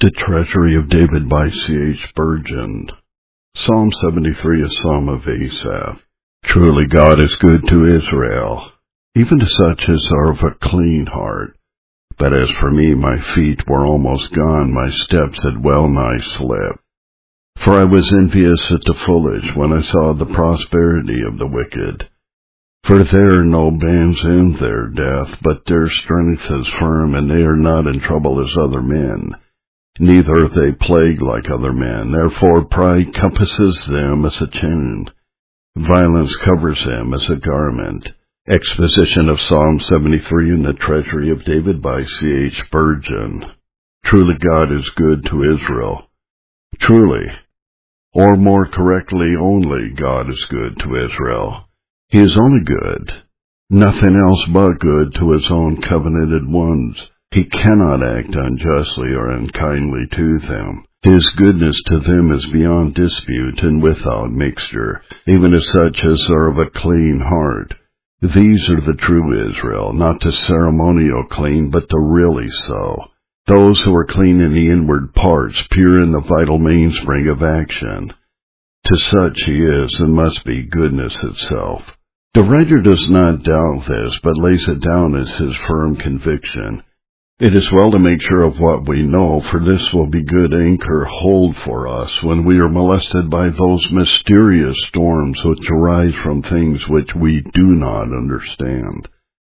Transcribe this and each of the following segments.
The Treasury of David by C.H. Spurgeon. Psalm 73, a psalm of Asaph. Truly God is good to Israel, even to such as are of a clean heart. But as for me, my feet were almost gone, my steps had well nigh slipped. For I was envious at the foolish when I saw the prosperity of the wicked. For there are no bands in their death, but their strength is firm, and they are not in trouble as other men. Neither are they plagued like other men. Therefore pride compasses them as a chain. Violence covers them as a garment. Exposition of Psalm 73 in the Treasury of David by C.H. Spurgeon. Truly God is good to Israel. Truly, or more correctly, only God is good to Israel. He is only good, nothing else but good to his own covenanted ones. He cannot act unjustly or unkindly to them. His goodness to them is beyond dispute and without mixture, even as such as are of a clean heart. These are the true Israel, not the ceremonial clean, but the really so. Those who are clean in the inward parts, pure in the vital mainspring of action. To such he is and must be goodness itself. The writer does not doubt this, but lays it down as his firm conviction. It is well to make sure of what we know, for this will be good anchor hold for us when we are molested by those mysterious storms which arise from things which we do not understand.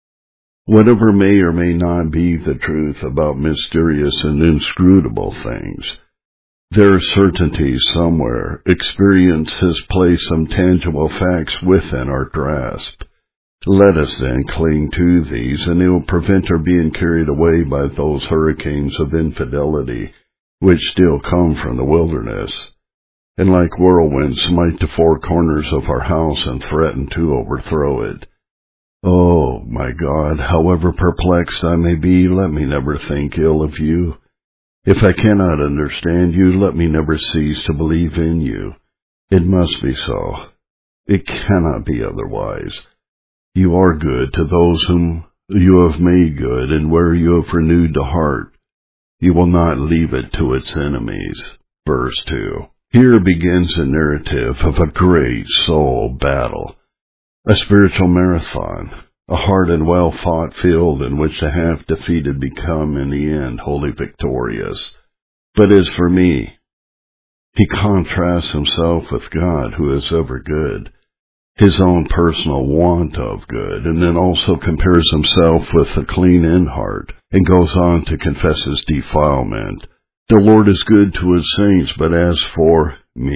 Whatever may or may not be the truth about mysterious and inscrutable things, there are certainties somewhere. Experience has placed some tangible facts within our grasp. Let us then cling to these, and they will prevent our being carried away by those hurricanes of infidelity which still come from the wilderness, and like whirlwinds smite the four corners of our house and threaten to overthrow it. Oh, my God, however perplexed I may be, let me never think ill of you. If I cannot understand you, let me never cease to believe in you. It must be so. It cannot be otherwise. You are good to those whom you have made good, and where you have renewed the heart, you will not leave it to its enemies. Verse 2. Here begins a narrative of a great soul battle, a spiritual marathon, a hard and well-fought field in which the half-defeated become in the end wholly victorious. But as for me, he contrasts himself with God, who is ever good, his own personal want of good, and then also compares himself with a clean in heart, and goes on to confess his defilement. The Lord is good to his saints, but as for me,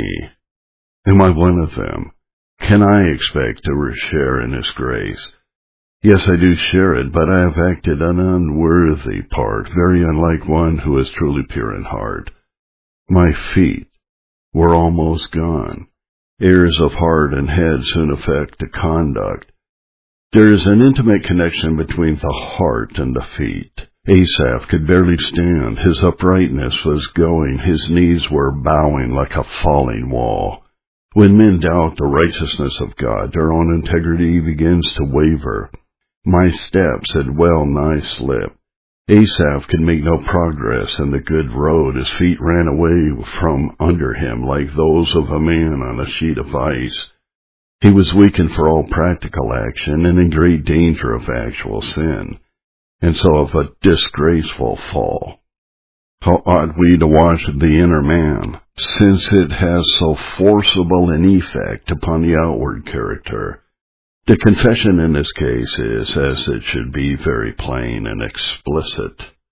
am I one of them? Can I expect to share in his grace? Yes, I do share it, but I have acted an unworthy part, very unlike one who is truly pure in heart. My feet were almost gone. Errors of heart and head soon affect the conduct. There is an intimate connection between the heart and the feet. Asaph could barely stand. His uprightness was going. His knees were bowing like a falling wall. When men doubt the righteousness of God, their own integrity begins to waver. My steps had well nigh slipped. Asaph could make no progress in the good road. His feet ran away from under him like those of a man on a sheet of ice. He was weakened for all practical action and in great danger of actual sin, and so of a disgraceful fall. How ought we to watch the inner man, since it has so forcible an effect upon the outward character? The confession in this case is, as it should be, very plain and explicit.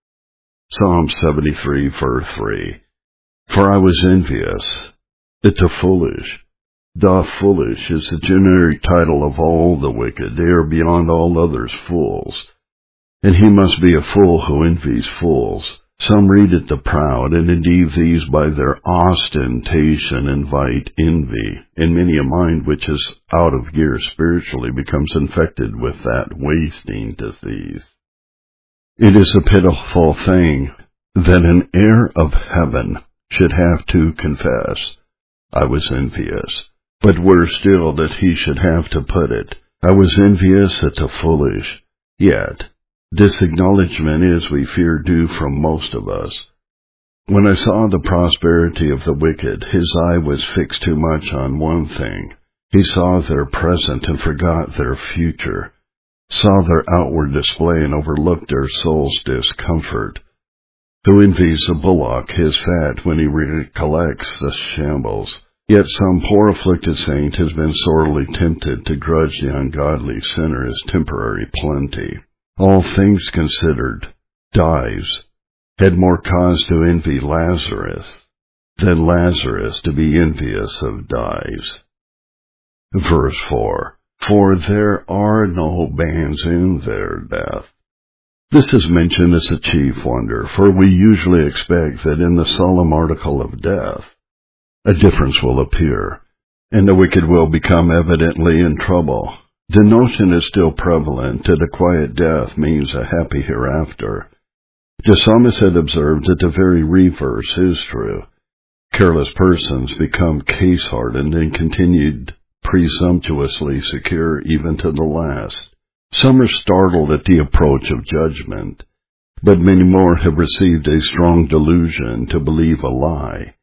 Psalm 73, verse 3. For I was envious at the foolish. The foolish is the generic title of all the wicked. They are beyond all others fools. And he must be a fool who envies fools. Some read it the proud, and indeed these by their ostentation invite envy, and many a mind which is out of gear spiritually becomes infected with that wasting disease. It is a pitiful thing that an heir of heaven should have to confess, I was envious, but worse still that he should have to put it, I was envious at the foolish. Yet this acknowledgment is, we fear, due from most of us. When I saw the prosperity of the wicked, his eye was fixed too much on one thing. He saw their present and forgot their future, saw their outward display and overlooked their soul's discomfort. Who envies a bullock his fat when he recollects the shambles? Yet some poor afflicted saint has been sorely tempted to grudge the ungodly sinner his temporary plenty. All things considered, Dives had more cause to envy Lazarus than Lazarus to be envious of Dives. Verse 4, For there are no bands in their death. This is mentioned as a chief wonder, for we usually expect that in the solemn article of death, a difference will appear, and the wicked will become evidently in trouble. The notion is still prevalent that a quiet death means a happy hereafter. The psalmist had observed that the very reverse is true. Careless persons become case-hardened and continued presumptuously secure even to the last. Some are startled at the approach of judgment, but many more have received a strong delusion to believe a lie.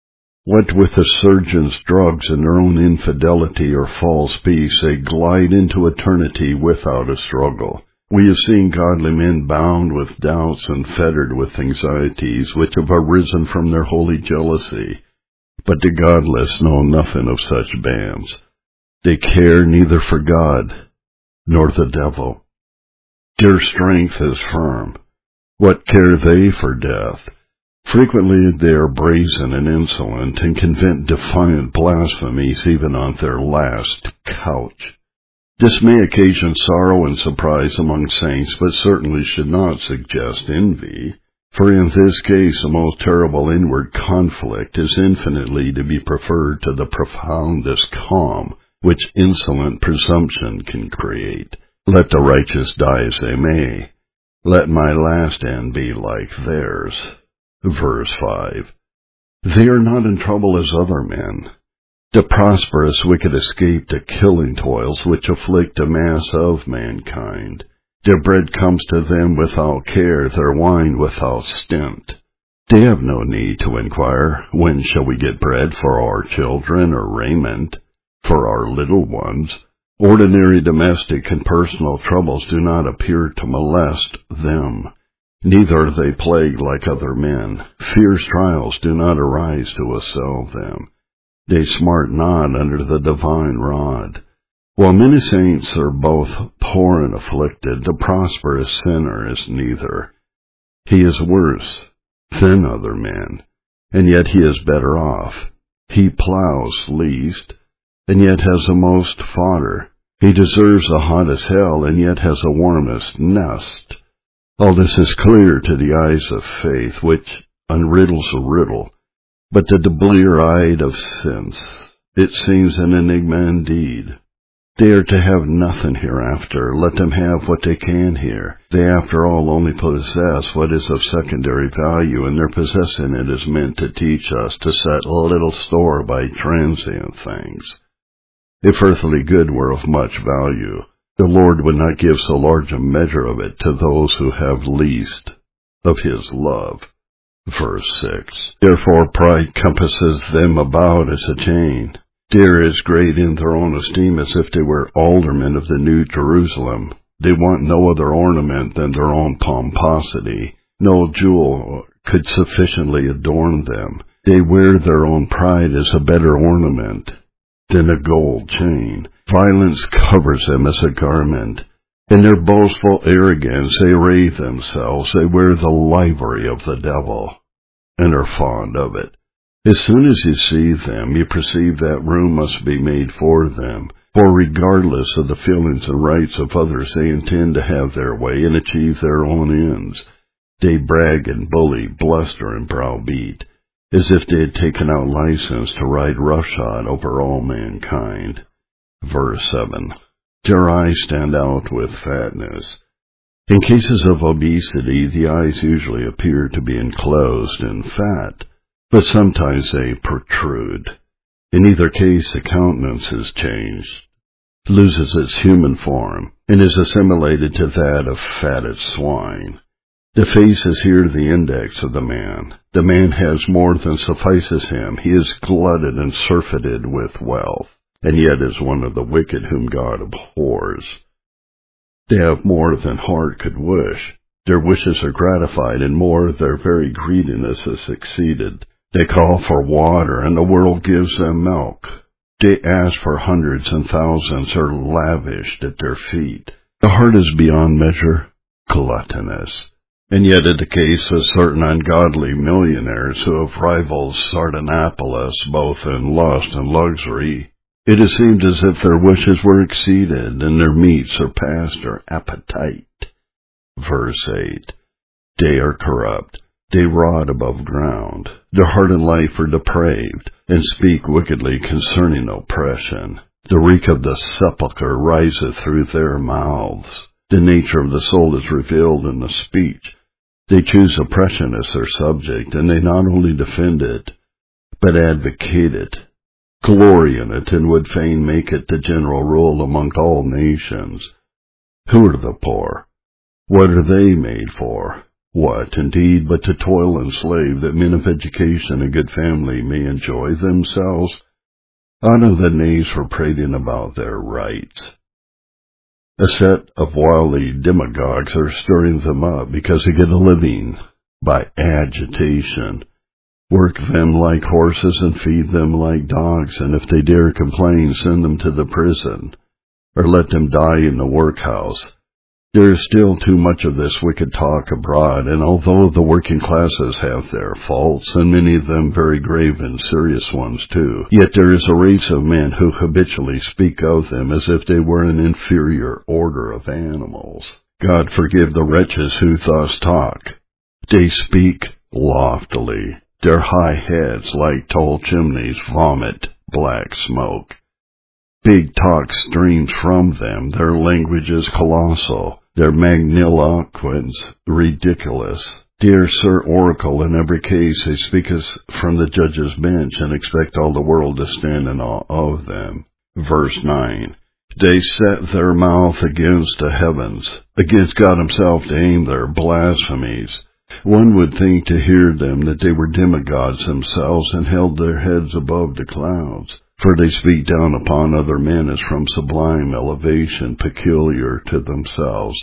What with the surgeon's drugs and their own infidelity or false peace, they glide into eternity without a struggle. We have seen godly men bound with doubts and fettered with anxieties which have arisen from their holy jealousy, but the godless know nothing of such bands. They care neither for God nor the devil. Their strength is firm. What care they for death? Frequently they are brazen and insolent, and can vent defiant blasphemies even on their last couch. This may occasion sorrow and surprise among saints, but certainly should not suggest envy, for in this case a most terrible inward conflict is infinitely to be preferred to the profoundest calm which insolent presumption can create. Let the righteous die as they may. Let my last end be like theirs. Verse 5. They are not in trouble as other men. The prosperous wicked escape the killing toils which afflict the mass of mankind. Their bread comes to them without care, their wine without stint. They have no need to inquire, when shall we get bread for our children or raiment for our little ones? Ordinary domestic and personal troubles do not appear to molest them. Neither are they plagued like other men. Fierce trials do not arise to assail them. They smart not under the divine rod. While many saints are both poor and afflicted, the prosperous sinner is neither. He is worse than other men, and yet he is better off. He plows least, and yet has the most fodder. He deserves the hottest hell, and yet has the warmest nest. All this is clear to the eyes of faith, which unriddles a riddle, but to the blear-eyed of sense it seems an enigma indeed. They are to have nothing hereafter. Let them have what they can here. They, after all, only possess what is of secondary value, and their possessing it is meant to teach us to set little store by transient things. If earthly good were of much value, the Lord would not give so large a measure of it to those who have least of his love. Verse 6. Therefore pride compasses them about as a chain. They are as great in their own esteem as if they were aldermen of the New Jerusalem. They want no other ornament than their own pomposity. No jewel could sufficiently adorn them. They wear their own pride as a better ornament than a gold chain. Violence covers them as a garment. In their boastful arrogance they array themselves. They wear the livery of the devil, and are fond of it. As soon as you see them, you perceive that room must be made for them, for regardless of the feelings and rights of others, they intend to have their way and achieve their own ends. They brag and bully, bluster and browbeat, as if they had taken out license to ride roughshod over all mankind. Verse 7. Their eyes stand out with fatness. In cases of obesity, the eyes usually appear to be enclosed in fat, but sometimes they protrude. In either case, the countenance is changed, loses its human form, and is assimilated to that of fatted swine. The face is here the index of the man. The man has more than suffices him. He is glutted and surfeited with wealth, and yet is one of the wicked whom God abhors. They have more than heart could wish. Their wishes are gratified, and more their very greediness is exceeded. They call for water, and the world gives them milk. They ask for hundreds and thousands are lavished at their feet. The heart is beyond measure gluttonous. And yet in the case of certain ungodly millionaires who have rivaled Sardanapalus both in lust and luxury, it has seemed as if their wishes were exceeded and their meat surpassed their appetite. Verse 8. They are corrupt. They rot above ground. Their heart and life are depraved, and speak wickedly concerning oppression. The reek of the sepulchre riseth through their mouths. The nature of the soul is revealed in the speech. They choose oppression as their subject, and they not only defend it, but advocate it, glory in it, and would fain make it the general rule among all nations. Who are the poor? What are they made for? What, indeed, but to toil and slave, that men of education and good family may enjoy themselves? Out of the knaves for prating about their rights. A set of wily demagogues are stirring them up because they get a living by agitation. Work them like horses and feed them like dogs, and if they dare complain, send them to the prison, or let them die in the workhouse. There is still too much of this wicked talk abroad, and although the working classes have their faults, and many of them very grave and serious ones too, yet there is a race of men who habitually speak of them as if they were an inferior order of animals. God forgive the wretches who thus talk. They speak loftily. Their high heads, like tall chimneys, vomit black smoke. Big talk streams from them. Their language is colossal. Their magniloquence ridiculous. Dear Sir Oracle, in every case they speak as from the judge's bench, and expect all the world to stand in awe of them. Verse 9. They set their mouth against the heavens, against God himself to aim their blasphemies. One would think to hear them that they were demigods themselves, and held their heads above the clouds. For they speak down upon other men as from sublime elevation peculiar to themselves.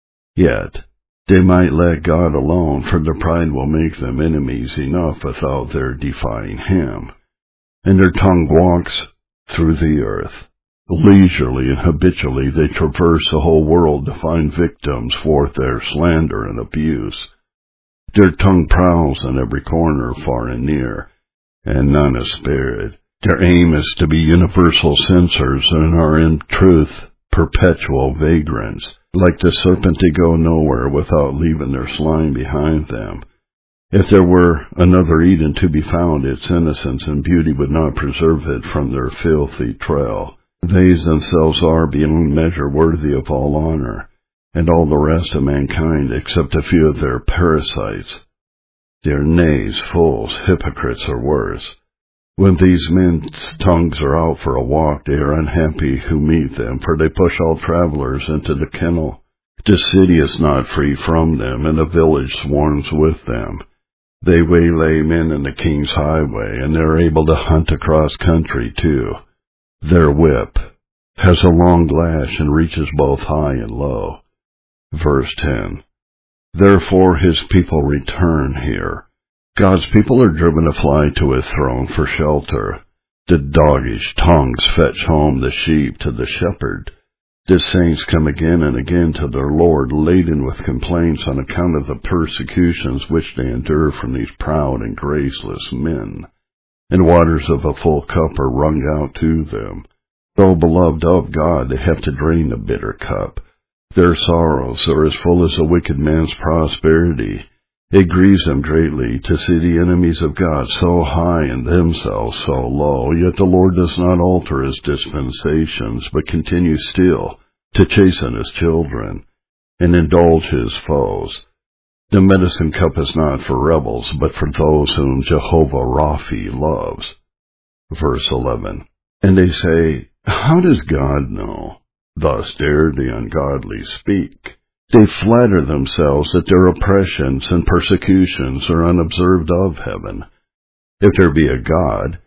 Yet they might let God alone, for their pride will make them enemies enough without their defying him. And their tongue walks through the earth. Leisurely and habitually they traverse the whole world to find victims for their slander and abuse. Their tongue prowls in every corner far and near, and none is spared. Their aim is to be universal censors, and are in truth perpetual vagrants. Like the serpent, they go nowhere without leaving their slime behind them. If there were another Eden to be found, its innocence and beauty would not preserve it from their filthy trail. They themselves are beyond measure worthy of all honor, and all the rest of mankind except a few of their parasites. They are knaves, fools, hypocrites, or worse. When these men's tongues are out for a walk, they are unhappy who meet them, for they push all travelers into the kennel. The city is not free from them, and the village swarms with them. They waylay men in the king's highway, and they are able to hunt across country too. Their whip has a long lash and reaches both high and low. Verse 10. Therefore his people return here. God's people are driven to fly to his throne for shelter. The doggish tongues fetch home the sheep to the shepherd. The saints come again and again to their Lord, laden with complaints on account of the persecutions which they endure from these proud and graceless men. And waters of a full cup are wrung out to them. Though beloved of God, they have to drain the bitter cup. Their sorrows are as full as a wicked man's prosperity. It grieves them greatly to see the enemies of God so high and themselves so low, yet the Lord does not alter his dispensations, but continues still to chasten his children and indulge his foes. The medicine cup is not for rebels, but for those whom Jehovah Raphi loves. Verse 11. And they say, how does God know? Thus dare the ungodly speak. They flatter themselves that their oppressions and persecutions are unobserved of heaven. If there be a God,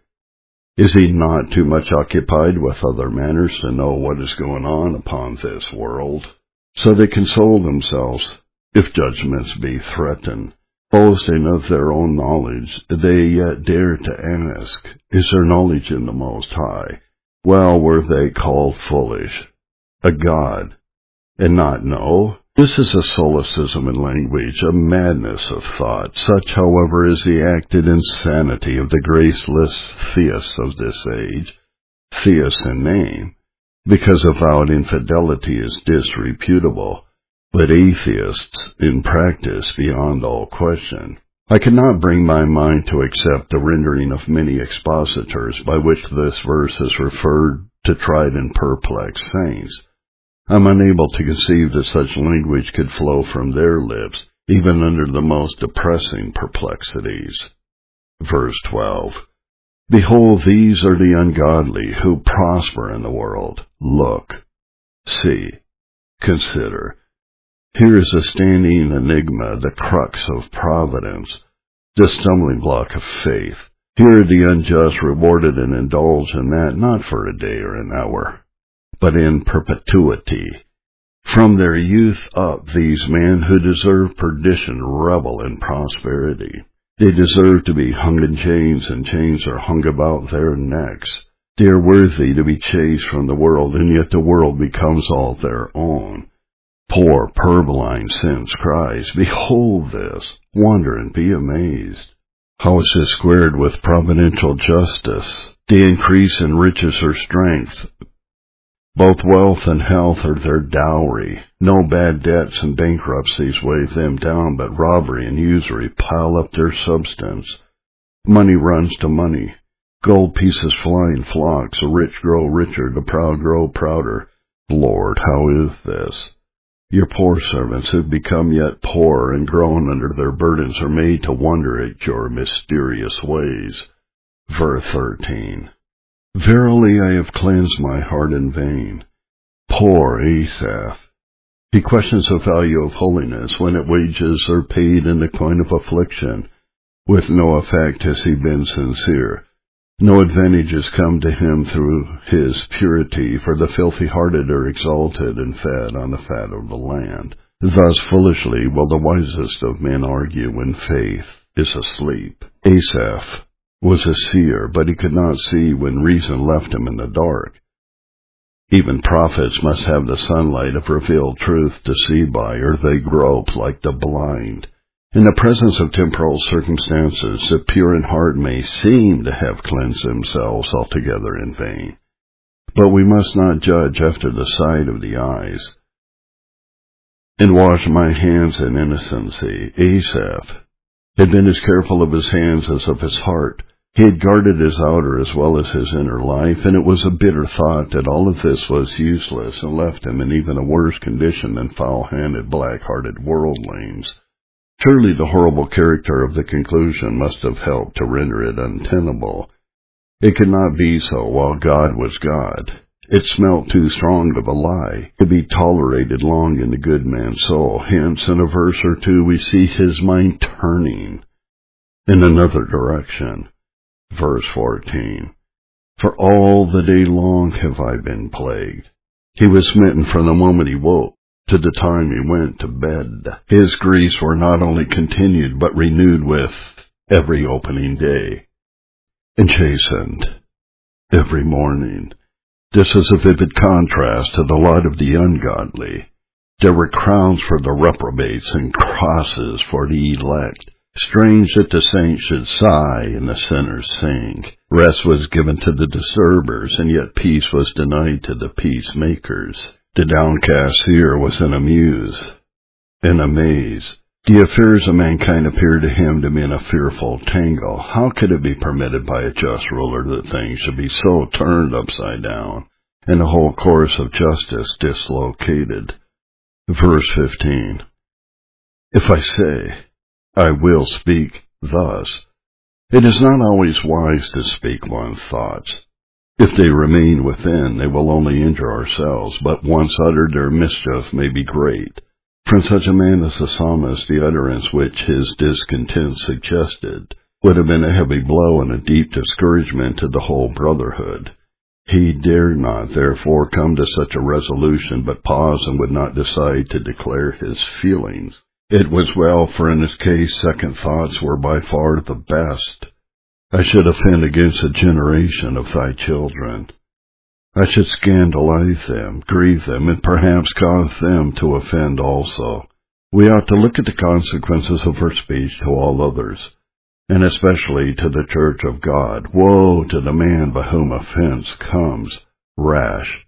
is he not too much occupied with other matters to know what is going on upon this world? So they console themselves, if judgments be threatened. Boasting of their own knowledge, they yet dare to ask, is there knowledge in the Most High? Well were they called foolish. A God, and not know? This is a solecism in language, a madness of thought. Such, however, is the acted insanity of the graceless theists of this age, theists in name, because avowed infidelity is disreputable, but atheists in practice beyond all question. I cannot bring my mind to accept the rendering of many expositors by which this verse is referred to tried and perplexed saints. I am unable to conceive that such language could flow from their lips, even under the most depressing perplexities. Verse 12. Behold, these are the ungodly who prosper in the world. Look, see, consider. Here is a standing enigma, the crux of providence, the stumbling block of faith. Here are the unjust rewarded and indulged in that, not for a day or an hour, but in perpetuity. From their youth up, these men who deserve perdition revel in prosperity. They deserve to be hung in chains, and chains are hung about their necks. They are worthy to be chased from the world, and yet the world becomes all their own. Poor purblind sense cries, behold this, wonder and be amazed. How is this squared with providential justice? They increase in riches or strength. Both wealth and health are their dowry. No bad debts and bankruptcies weigh them down, but robbery and usury pile up their substance. Money runs to money. Gold pieces fly in flocks. The rich grow richer, the proud grow prouder. Lord, how is this? Your poor servants who become yet poorer and groan under their burdens are made to wonder at your mysterious ways. Verse 13. Verily I have cleansed my heart in vain. Poor Asaph! He questions the value of holiness when its wages are paid in the coin of affliction. With no effect has he been sincere. No advantages come to him through his purity, for the filthy-hearted are exalted and fed on the fat of the land. Thus foolishly will the wisest of men argue when faith is asleep. Asaph was a seer, but he could not see when reason left him in the dark. Even prophets must have the sunlight of revealed truth to see by, or they grope like the blind. In the presence of temporal circumstances, the pure in heart may seem to have cleansed themselves altogether in vain. But we must not judge after the sight of the eyes. And wash my hands in innocency. Asaph had been as careful of his hands as of his heart. He had guarded his outer as well as his inner life, and it was a bitter thought that all of this was useless and left him in even a worse condition than foul-handed, black-hearted worldlings. Surely the horrible character of the conclusion must have helped to render it untenable. It could not be so while God was God. It smelt too strong of a lie to be tolerated long in the good man's soul. Hence, in a verse or two, we see his mind turning in another direction. Verse 14. For all the day long have I been plagued. He was smitten from the moment he woke to the time he went to bed. His griefs were not only continued, but renewed with every opening day, and chastened every morning. This is a vivid contrast to the lot of the ungodly. There were crowns for the reprobates and crosses for the elect. Strange that the saints should sigh and the sinners sing. Rest was given to the disturbers, and yet peace was denied to the peacemakers. The downcast seer was in a muse, in a maze. The affairs of mankind appeared to him to be in a fearful tangle. How could it be permitted by a just ruler that things should be so turned upside down, and the whole course of justice dislocated? Verse 15. If I say, I will speak thus, it is not always wise to speak one's thoughts. If they remain within, they will only injure ourselves, but once uttered, their mischief may be great. From such a man as the psalmist, the utterance which his discontent suggested would have been a heavy blow and a deep discouragement to the whole brotherhood. He dared not, therefore, come to such a resolution, but paused and would not decide to declare his feelings. It was well, for in his case second thoughts were by far the best. I should offend against a generation of thy children. I should scandalize them, grieve them, and perhaps cause them to offend also. We ought to look at the consequences of our speech to all others, and especially to the church of God. Woe to the man by whom offense comes. Rash,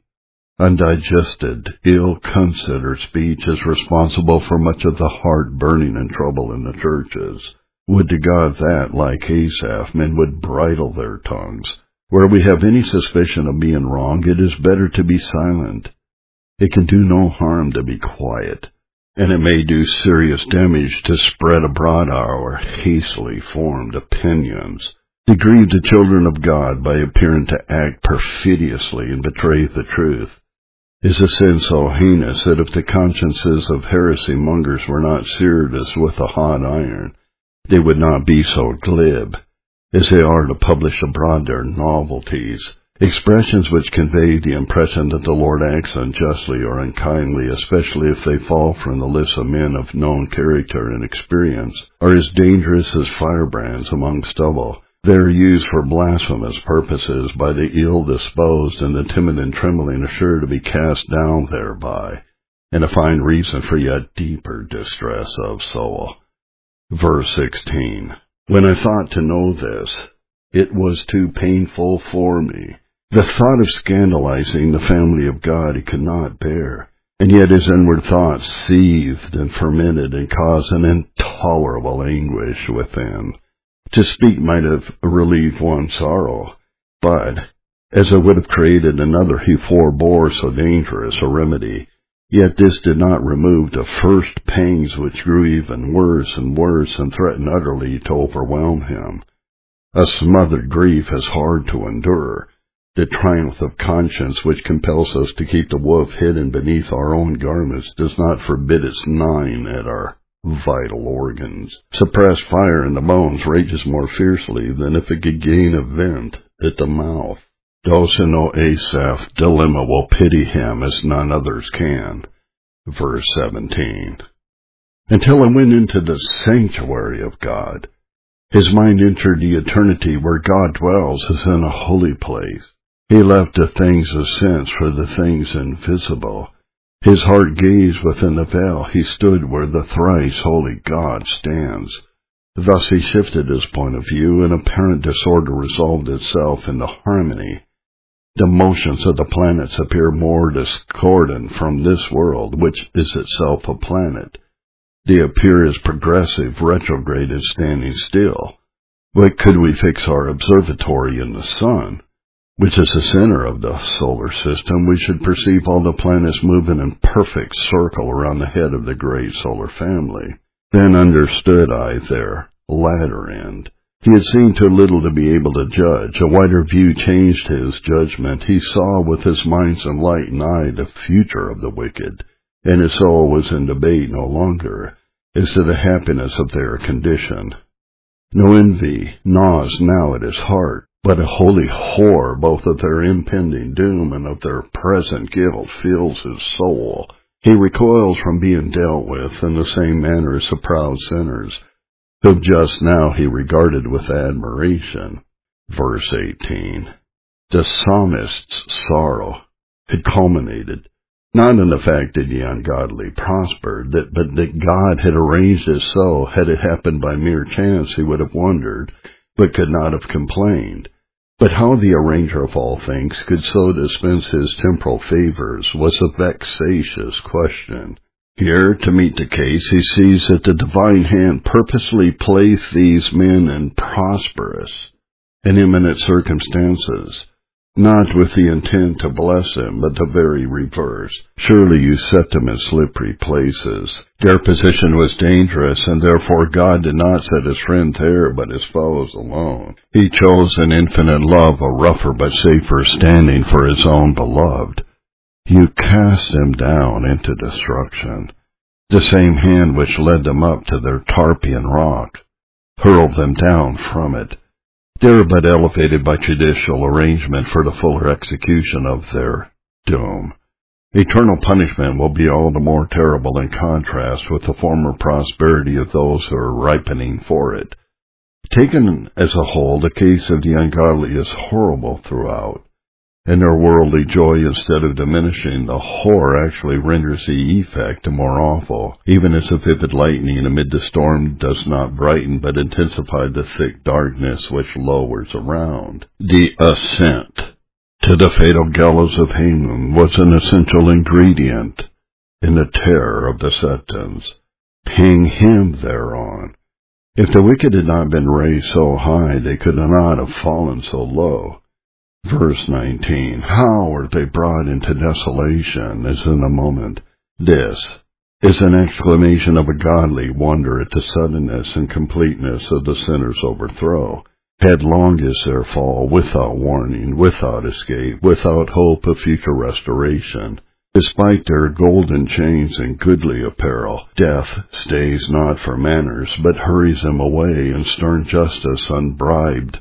undigested, ill-considered speech is responsible for much of the heart burning and trouble in the churches. Would to God that, like Asaph, men would bridle their tongues. Where we have any suspicion of being wrong, it is better to be silent. It can do no harm to be quiet, and it may do serious damage to spread abroad our hastily formed opinions, to grieve the children of God by appearing to act perfidiously and betray the truth. Is a sin so heinous that if the consciences of heresy-mongers were not seared as with a hot iron, they would not be so glib as they are to publish abroad their novelties, expressions which convey the impression that the Lord acts unjustly or unkindly, especially if they fall from the lips of men of known character and experience, are as dangerous as firebrands among stubble. They are used for blasphemous purposes by the ill-disposed, and the timid and trembling are sure to be cast down thereby, and to find reason for yet deeper distress of soul. Verse 16. When I thought to know this, it was too painful for me. The thought of scandalizing the family of God he could not bear, and yet his inward thoughts seethed and fermented and caused an intolerable anguish within. To speak might have relieved one sorrow, but, as it would have created another, he forebore so dangerous a remedy. Yet this did not remove the first pangs which grew even worse and worse and threatened utterly to overwhelm him. A smothered grief is hard to endure. The triumph of conscience which compels us to keep the wolf hidden beneath our own garments does not forbid its gnawing at our vital organs. Suppressed fire in the bones rages more fiercely than if it could gain a vent at the mouth. Those who know Asaph's dilemma will pity him as none others can. Verse 17. Until I went into the sanctuary of God, his mind entered the eternity where God dwells as in a holy place. He left the things of sense for the things invisible. His heart gazed within the veil. He stood where the thrice holy God stands. Thus he shifted his point of view, and apparent disorder resolved itself into harmony. The motions of the planets appear more discordant from this world, which is itself a planet. They appear as progressive, retrograde as standing still. But could we fix our observatory in the sun, which is the center of the solar system, we should perceive all the planets moving in perfect circle around the head of the great solar family. Then understood I their latter end. He had seen too little to be able to judge. A wider view changed his judgment. He saw with his mind's enlightened eye the future of the wicked, and his soul was in debate no longer as to the happiness of their condition. No envy gnaws now at his heart, but a holy horror both of their impending doom and of their present guilt fills his soul. He recoils from being dealt with in the same manner as the proud sinners, whom just now he regarded with admiration. Verse 18. The psalmist's sorrow had culminated, not in the fact that the ungodly prospered, but that God had arranged it so. Had it happened by mere chance, he would have wondered, but could not have complained. But how the arranger of all things could so dispense his temporal favors was a vexatious question. Here, to meet the case, he sees that the divine hand purposely placed these men in prosperous and imminent circumstances, not with the intent to bless them, but the very reverse. Surely you set them in slippery places. Their position was dangerous, and therefore God did not set his friend there, but his foes alone. He chose in infinite love a rougher but safer standing for his own beloved. You cast them down into destruction. The same hand which led them up to their Tarpeian rock hurled them down from it. They are but elevated by judicial arrangement for the fuller execution of their doom. Eternal punishment will be all the more terrible in contrast with the former prosperity of those who are ripening for it. Taken as a whole, the case of the ungodly is horrible throughout, and their worldly joy, instead of diminishing, the horror actually renders the effect more awful, even as a vivid lightning amid the storm does not brighten but intensify the thick darkness which lowers around. The ascent to the fatal gallows of Haman was an essential ingredient in the terror of the Setons. Hang him thereon. If the wicked had not been raised so high, they could not have fallen so low. Verse 19, how are they brought into desolation as in a moment? This is an exclamation of a godly wonder at the suddenness and completeness of the sinner's overthrow. Headlong is their fall, without warning, without escape, without hope of future restoration. Despite their golden chains and goodly apparel, death stays not for manners, but hurries them away, and stern justice, unbribed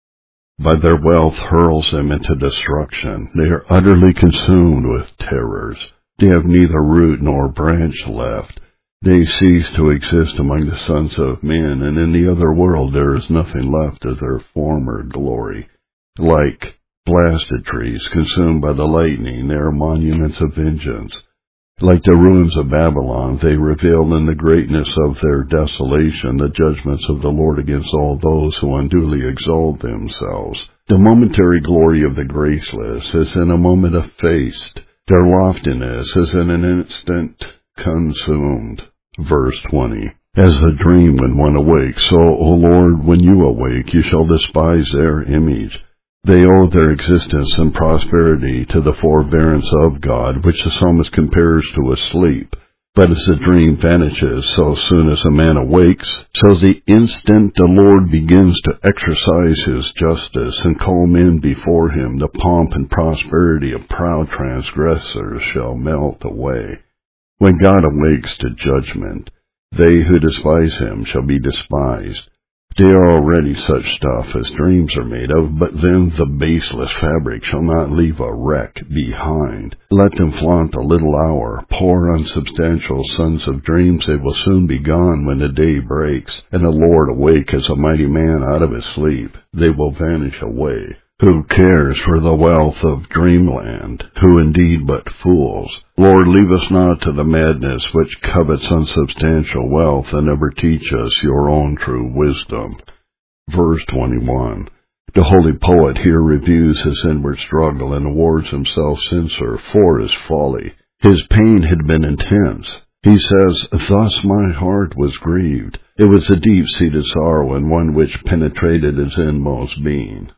by their wealth, hurls them into destruction. They are utterly consumed with terrors. They have neither root nor branch left. They cease to exist among the sons of men, and in the other world there is nothing left of their former glory. Like blasted trees consumed by the lightning, they are monuments of vengeance. Like the ruins of Babylon, they reveal in the greatness of their desolation the judgments of the Lord against all those who unduly exalt themselves. The momentary glory of the graceless is in a moment effaced. Their loftiness is in an instant consumed. Verse 20. As a dream when one awakes, so, O Lord, when you awake, you shall despise their image. They owe their existence and prosperity to the forbearance of God, which the psalmist compares to a sleep. But as the dream vanishes so soon as a man awakes, so the instant the Lord begins to exercise his justice and call men before him, the pomp and prosperity of proud transgressors shall melt away. When God awakes to judgment, they who despise him shall be despised. They are already such stuff as dreams are made of, but then the baseless fabric shall not leave a wreck behind. Let them flaunt a little hour, poor unsubstantial sons of dreams, they will soon be gone when the day breaks, and the Lord awake as a mighty man out of his sleep. They will vanish away. Who cares for the wealth of dreamland? Who indeed but fools? Lord, leave us not to the madness which covets unsubstantial wealth, and ever teach us your own true wisdom. Verse 21. The holy poet here reviews his inward struggle and awards himself censure for his folly. His pain had been intense. He says, thus my heart was grieved. It was a deep-seated sorrow, and one which penetrated his inmost being.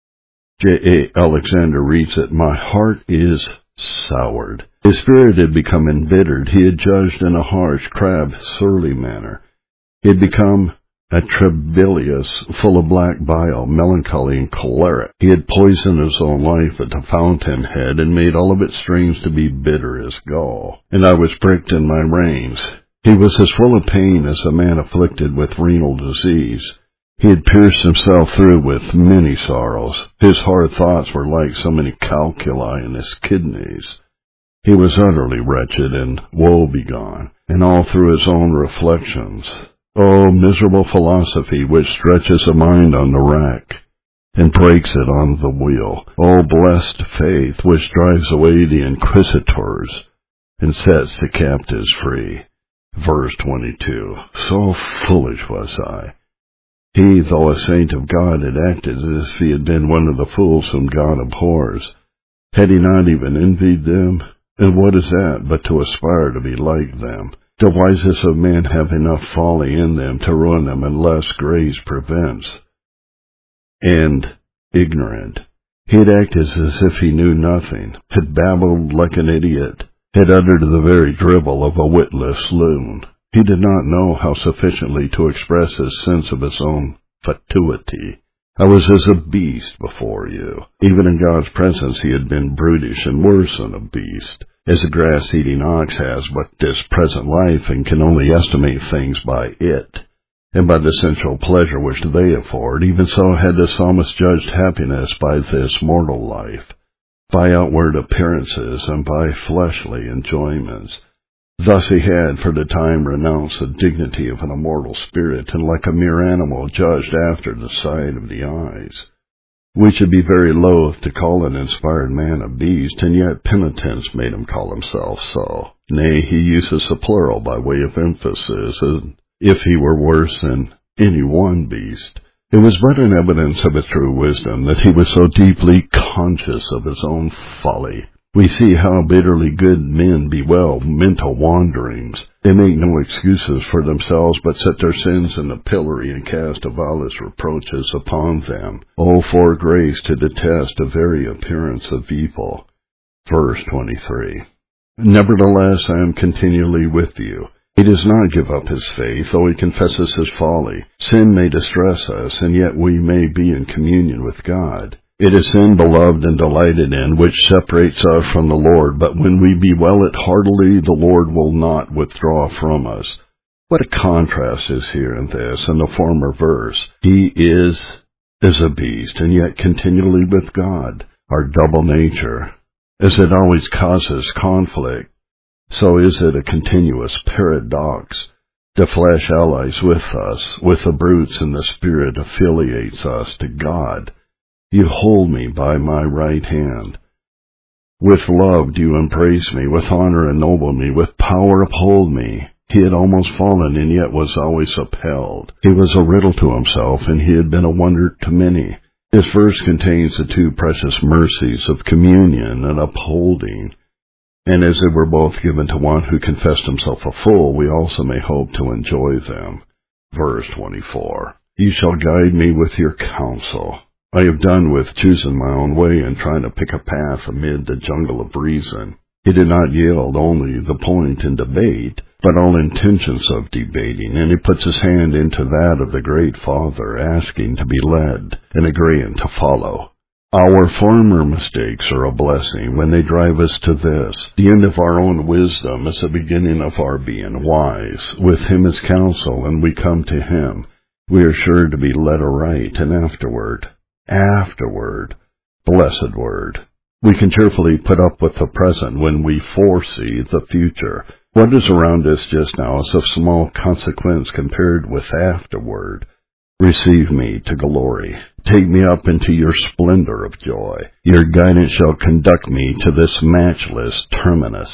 J.A. Alexander reads it, my heart is soured. His spirit had become embittered. He had judged in a harsh, crabbed, surly manner. He had become atrabilious, full of black bile, melancholy, and choleric. He had poisoned his own life at the fountainhead, and made all of its streams to be bitter as gall. And I was pricked in my reins. He was as full of pain as a man afflicted with renal disease. He had pierced himself through with many sorrows. His hard thoughts were like so many calculi in his kidneys. He was utterly wretched and woe-begone, and all through his own reflections. Oh, miserable philosophy which stretches a mind on the rack and breaks it on the wheel. Oh, blessed faith which drives away the inquisitors and sets the captives free. Verse 22. So foolish was I. He, though a saint of God, had acted as if he had been one of the fools whom God abhors. Had he not even envied them? And what is that but to aspire to be like them? The wisest of men have enough folly in them to ruin them unless grace prevents. And ignorant. He had acted as if he knew nothing, had babbled like an idiot, had uttered the very dribble of a witless loon. He did not know how sufficiently to express his sense of his own fatuity. I was as a beast before you. Even in God's presence he had been brutish and worse than a beast. as the grass-eating ox has but this present life and can only estimate things by it, and by the sensual pleasure which they afford, even so had the psalmist judged happiness by this mortal life, by outward appearances and by fleshly enjoyments. Thus he had for the time renounced the dignity of an immortal spirit, and like a mere animal judged after the sight of the eyes. We should be very loath to call an inspired man a beast, and yet penitence made him call himself so. Nay, he uses the plural by way of emphasis, as if he were worse than any one beast. It was but an evidence of his true wisdom that he was so deeply conscious of his own folly. We see how bitterly good men bewail mental wanderings. They make no excuses for themselves, but set their sins in the pillory and cast the vilest reproaches upon them. Oh, for grace to detest the very appearance of evil. Verse 23. Nevertheless, I am continually with you. He does not give up his faith, though he confesses his folly. Sin may distress us, and yet we may be in communion with God. It is sin beloved and delighted in which separates us from the Lord, but when we bewail it heartily, the Lord will not withdraw from us. What a contrast is here in this and the former verse. He is a beast, and yet continually with God. Our double nature, as it always causes conflict, so is it a continuous paradox. The flesh allies with us, with the brutes, and the spirit affiliates us to God. You hold me by my right hand. With love do you embrace me, with honor ennoble me, with power uphold me. He had almost fallen, and yet was always upheld. He was a riddle to himself, and he had been a wonder to many. This verse contains the two precious mercies of communion and upholding, and as they were both given to one who confessed himself a fool, we also may hope to enjoy them. Verse 24. You shall guide me with your counsel. I have done with choosing my own way and trying to pick a path amid the jungle of reason. He did not yield only the point in debate, but all intentions of debating, and he puts his hand into that of the great Father, asking to be led and agreeing to follow. Our former mistakes are a blessing when they drive us to this. The end of our own wisdom is the beginning of our being wise. With him as counsel, and we come to him, we are sure to be led aright, and afterward, blessed word. We can cheerfully put up with the present when we foresee the future. What is around us just now is of small consequence compared with afterward. Receive me to glory. Take me up into your splendor of joy. Your guidance shall conduct me to this matchless terminus.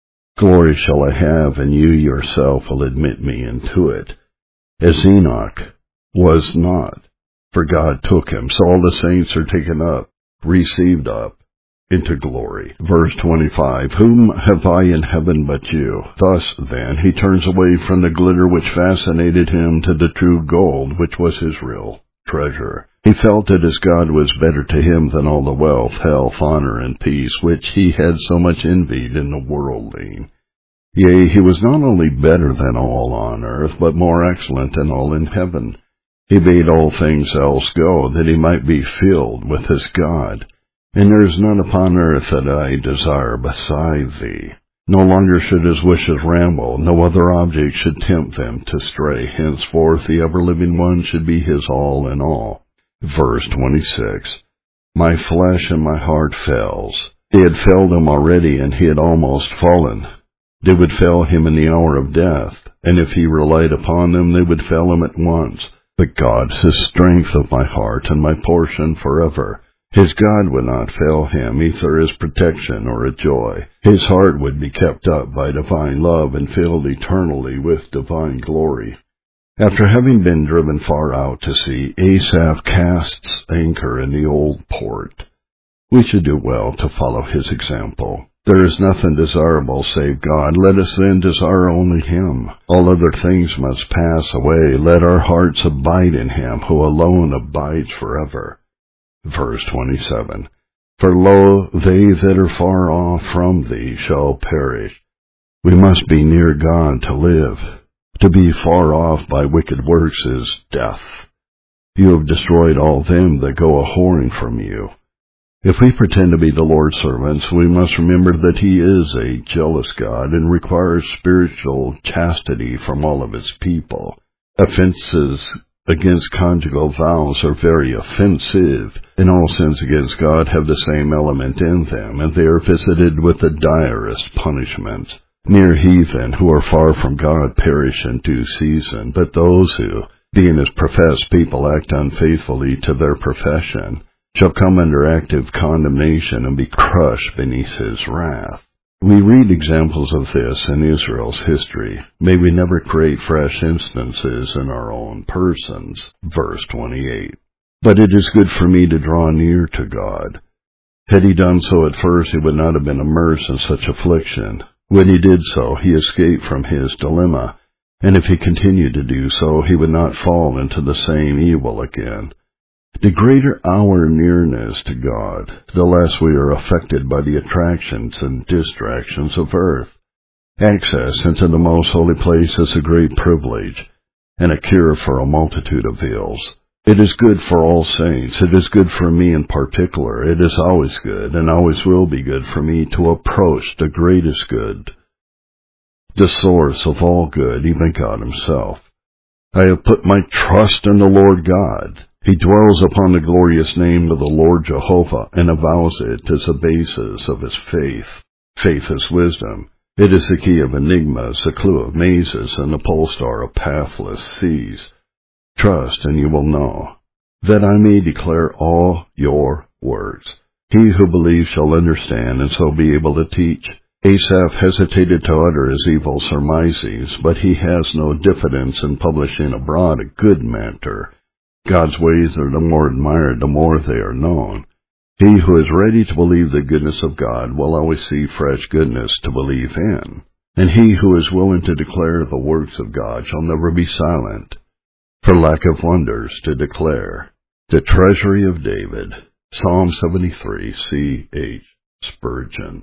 Glory shall I have, and you yourself will admit me into it. As Enoch was not, for God took him, so all the saints are taken up, received up, into glory. Verse 25, whom have I in heaven but you? Thus, then, he turns away from the glitter which fascinated him to the true gold, which was his real treasure. He felt that his God was better to him than all the wealth, health, honor, and peace, which he had so much envied in the worldling. Yea, he was not only better than all on earth, but more excellent than all in heaven. He bade all things else go, that he might be filled with his God. And there is none upon earth that I desire beside thee. No longer should his wishes ramble, no other object should tempt them to stray. Henceforth the ever-living one should be his all in all. Verse 26, my flesh and my heart fails. They had failed him already, and he had almost fallen. They would fail him in the hour of death, and if he relied upon them, they would fail him at once. But God is the strength of my heart and my portion forever. His God would not fail him, either as protection or a joy. His heart would be kept up by divine love and filled eternally with divine glory. After having been driven far out to sea, Asaph casts anchor in the old port. We should do well to follow his example. There is nothing desirable save God. Let us then desire only him. All other things must pass away. Let our hearts abide in him, who alone abides forever. Verse 27, for lo, they that are far off from thee shall perish. We must be near God to live. To be far off by wicked works is death. You have destroyed all them that go a-whoring from you. If we pretend to be the Lord's servants, we must remember that He is a jealous God and requires spiritual chastity from all of His people. Offenses against conjugal vows are very offensive, and all sins against God have the same element in them, and they are visited with the direst punishment. Mere heathen who are far from God perish in due season, but those who, being His professed people, act unfaithfully to their profession, shall come under active condemnation and be crushed beneath His wrath. We read examples of this in Israel's history. May we never create fresh instances in our own persons. Verse 28. But it is good for me to draw near to God. Had He done so at first, He would not have been immersed in such affliction. When He did so, He escaped from His dilemma, and if He continued to do so, He would not fall into the same evil again. The greater our nearness to God, the less we are affected by the attractions and distractions of earth. Access into the most holy place is a great privilege, and a cure for a multitude of ills. It is good for all saints. It is good for me in particular. It is always good, and always will be good for me to approach the greatest good, the source of all good, even God Himself. I have put my trust in the Lord God. He dwells upon the glorious name of the Lord Jehovah and avows it as the basis of his faith. Faith is wisdom. It is the key of enigmas, the clue of mazes, and the pole star of pathless seas. Trust, and you will know, that I may declare all your words. He who believes shall understand, and so be able to teach. Asaph hesitated to utter his evil surmises, but he has no diffidence in publishing abroad a good matter. God's ways are the more admired, the more they are known. He who is ready to believe the goodness of God will always see fresh goodness to believe in. And he who is willing to declare the works of God shall never be silent, for lack of wonders to declare. The Treasury of David, Psalm 73, C. H. Spurgeon.